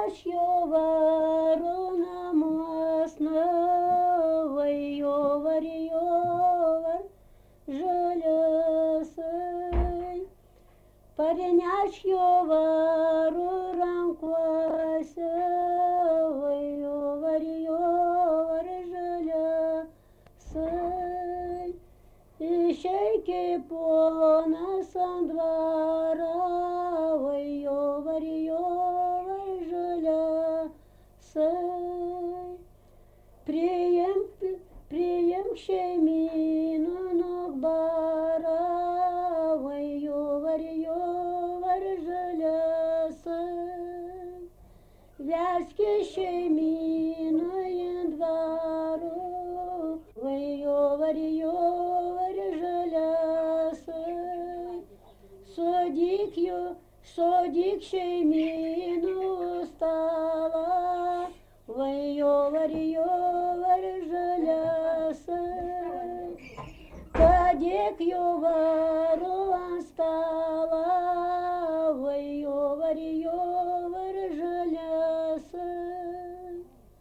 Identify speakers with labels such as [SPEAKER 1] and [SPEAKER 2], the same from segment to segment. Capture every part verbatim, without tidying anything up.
[SPEAKER 1] Parneš jo varu namuos, navai jo var, jo var, žaliasai. Parneš jo varu rankuose, vai jo var, jo var, žaliasai. Išeikė ponas ant dvarą, vai jo var, jo var, žaliasai. Priimk, priimk šeimyną nuo barą, vai jo var, jo var, žaliasai. Veski šeimyną ant dvaro, vai jo var, jo var, žaliasai. Sodyk jo, sodyk šeimynų stalą, vai jo var, jo var, žaliasai. Padėk jo varu ant stalą, vai jo var, jo var, žaliasai.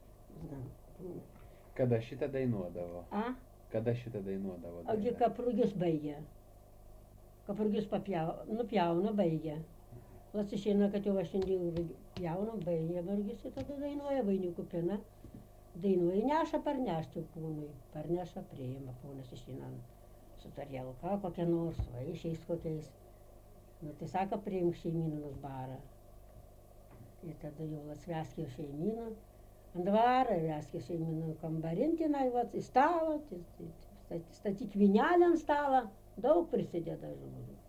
[SPEAKER 2] Kada šitą dainuodavo?
[SPEAKER 1] A?
[SPEAKER 2] Kada šitą dainuodavo?
[SPEAKER 1] Ogi
[SPEAKER 2] dainą?
[SPEAKER 1] kaprugis baigia. Kaprugis papjau, nupjauna, baigia. Las išeina, kad jau aš šiandien pjauna, baigia vargis ir tada dainuoja vainikų pina. Dainuoja, neša parnešti kūnui. Parneša, priima kūnas išeina su tarielka kokia nors, vaisiais kokiais. Nu tai sako, priimk šeimyną nus barą. Ir tada jau las veskė šeimyną ant dvarą, veskė šeimyną kambarintinai, vat, į stalą, statyk vynelę ant stalą, daug prisideda žmonių.